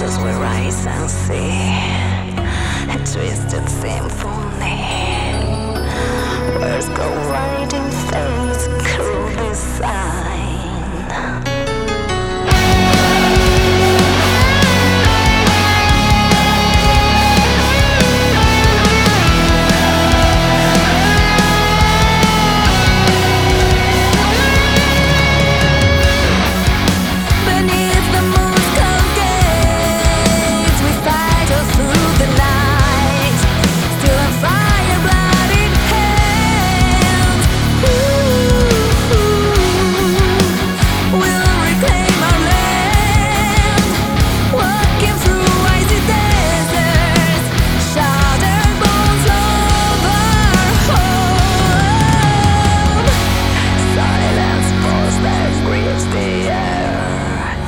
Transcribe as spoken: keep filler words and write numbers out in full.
waters will rise and see a twisted symphony. Words go riding through the cruel side.